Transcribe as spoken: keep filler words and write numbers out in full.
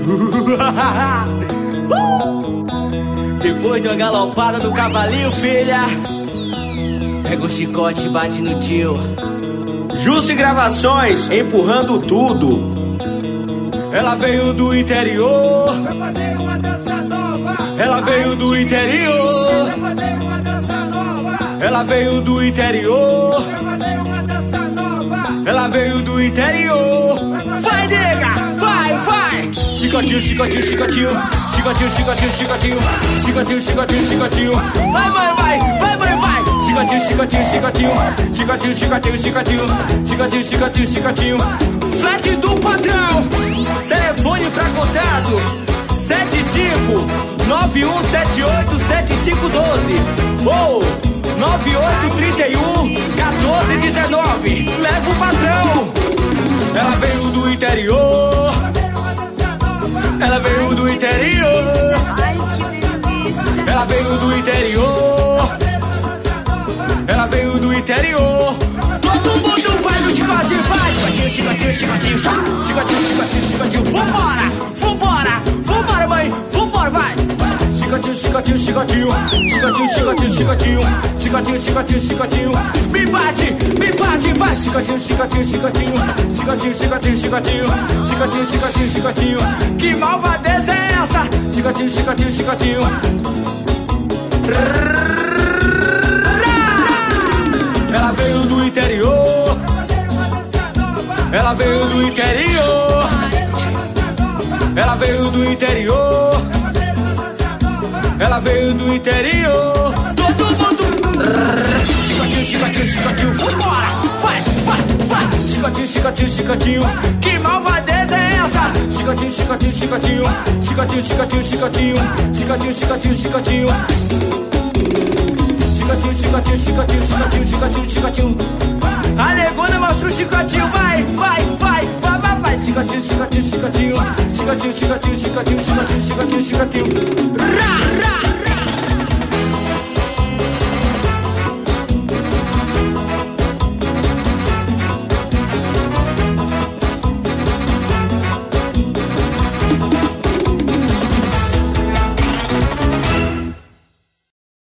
Depois de uma galopada do cavalinho, filha, pega o chicote e bate no tio. Jussi Gravações, empurrando tudo. Ela veio do interior pra fazer uma dança nova. Ela veio do interior pra fazer uma dança nova. Ela veio do interior pra fazer uma dança nova. Ela veio do interior. Vai, nega, vai, vai. Chicotinho, chicotinho, chicotinho. Chicotinho, chicotinho, chicotinho. Chicotinho, chicotinho, chicotinho. Vai, vai, vai, vai, vai, vai. Chicotinho, chicotinho, chicotinho. Chicotinho, chicotinho, chicotinho. Chicotinho, chicotinho, chicotinho. Flat do patrão. Telefone pra contato sete cinco nove um sete oito sete cinco um dois ou nove oito três um um quatorze um nove. Leva o patrão. Ela veio do interior. Ela veio do interior. Ai, que delícia. Ela veio do interior. Ela veio do interior. Todo mundo vai no chicote, vai. Chicotinho, chicotinho, chicotinho. Chicotinho, chicotinho, chicotinho. Vambora, vambora, vambora, mãe. Vambora, vai. Chicotinho, chicotinho, chicotinho. Chicotinho, chicotinho, chicotinho. Chicotinho, chicotinho, chicotinho. Me bate, me bate, vai. Chicotinho, chicotinho, chicotinho. Chicotinho, chicotinho, chicotinho. Chicotinho, chicotinho, chicotinho. Que malvadeza é essa? Chicotinho, chicotinho, chicotinho. Ela veio do interior. Ela veio do interior. Ela veio do interior. Ela veio do interior. Todo mundo. Chicotinho, chicotinho, chicotinho. Vambora. Vai, vai, vai. Chicotinho, chicotinho, chicotinho. Que malvadeza é essa? Chicotinho, chicotinho, chicotinho. Chicotinho, chicotinho, chicotinho. Chicotinho, chicotinho, chicotinho. Chicotinho, chicotinho, chicotinho, chicotinho, chicotinho, chicotinho. A negona mostra o chicotinho, vai, vai, vai, vai, vai, vai. Chicotinho, chicotinho, chicotinho. Chicotinho, chicotinho, chicotinho, chicotinho, chicotinho, chicotinho. Ra, ra.